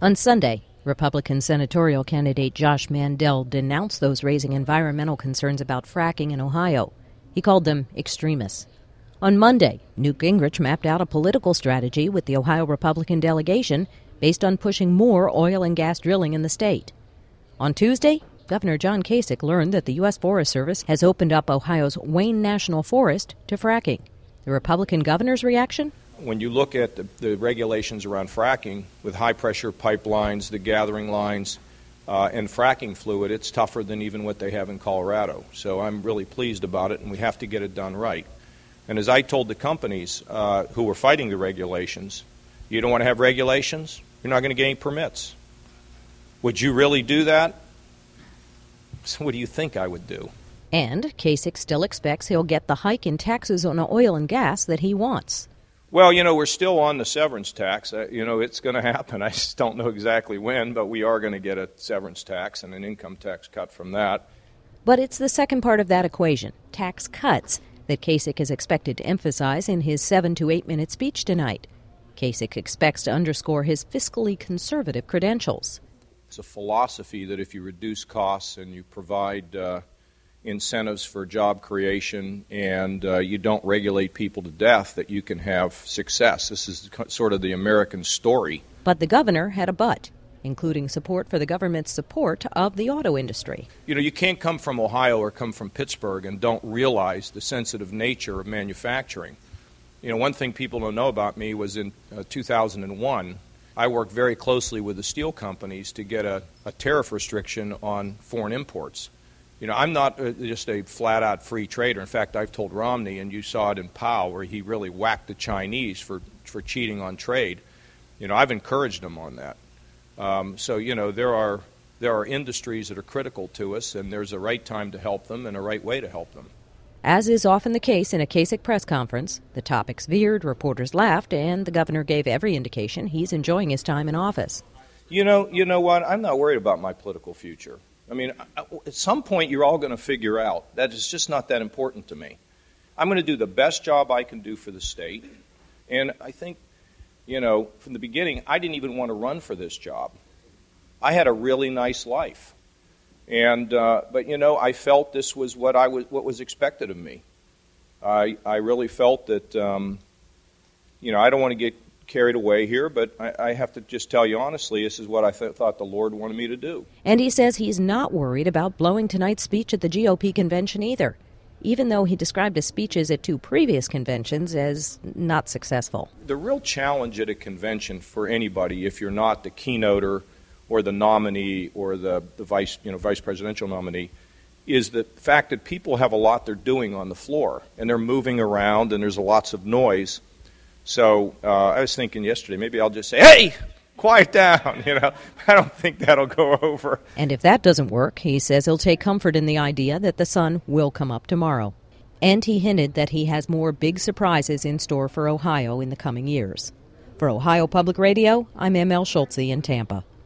On Sunday, Republican senatorial candidate Josh Mandel denounced those raising environmental concerns about fracking in Ohio. He called them extremists. On Monday, Newt Gingrich mapped out a political strategy with the Ohio Republican delegation based on pushing more oil and gas drilling in the state. On Tuesday, Governor John Kasich learned that the U.S. Forest Service has opened up Ohio's Wayne National Forest to fracking. The Republican governor's reaction? When you look at the regulations around fracking with high-pressure pipelines, the gathering lines, and fracking fluid, it's tougher than even what they have in Colorado. So I'm really pleased about it, and we have to get it done right. And as I told the companies who were fighting the regulations, you don't want to have regulations, you're not going to get any permits. Would you really do that? So what do you think I would do? And Kasich still expects he'll get the hike in taxes on oil and gas that he wants. Well, we're still on the severance tax. It's going to happen. I just don't know exactly when, but we are going to get a severance tax and an income tax cut from that. But it's the second part of that equation, tax cuts, that Kasich is expected to emphasize in his 7 to 8 minute speech tonight. Kasich expects to underscore his fiscally conservative credentials. It's a philosophy that if you reduce costs and you provide incentives for job creation and you don't regulate people to death, that you can have success. This is sort of the American story. But the governor had a but, including support for the government's support of the auto industry. You can't come from Ohio or come from Pittsburgh and don't realize the sensitive nature of manufacturing. One thing people don't know about me was in 2001, I worked very closely with the steel companies to get a tariff restriction on foreign imports. I'm not just a flat-out free trader. In fact, I've told Romney, and you saw it in Powell, where he really whacked the Chinese for cheating on trade. I've encouraged him on that. There are industries that are critical to us, and there's a right time to help them and a right way to help them. As is often the case in a Kasich press conference, the topics veered, reporters laughed, and the governor gave every indication he's enjoying his time in office. You know what? I'm not worried about my political future. At some point, you're all going to figure out that it's just not that important to me. I'm going to do the best job I can do for the state. And I think, from the beginning, I didn't even want to run for this job. I had a really nice life. But I felt this was what was expected of me. I really felt that, I don't want to get carried away here, but I have to just tell you honestly, this is what I thought the Lord wanted me to do. And he says he's not worried about blowing tonight's speech at the GOP convention either, even though he described his speeches at 2 previous conventions as not successful. The real challenge at a convention for anybody, if you're not the keynoter or the nominee or the vice presidential nominee, is the fact that people have a lot they're doing on the floor, and they're moving around, and there's lots of noise. So I was thinking yesterday, maybe I'll just say, hey, quiet down, I don't think that'll go over. And if that doesn't work, he says he'll take comfort in the idea that the sun will come up tomorrow. And he hinted that he has more big surprises in store for Ohio in the coming years. For Ohio Public Radio, I'm M.L. Schultze in Tampa.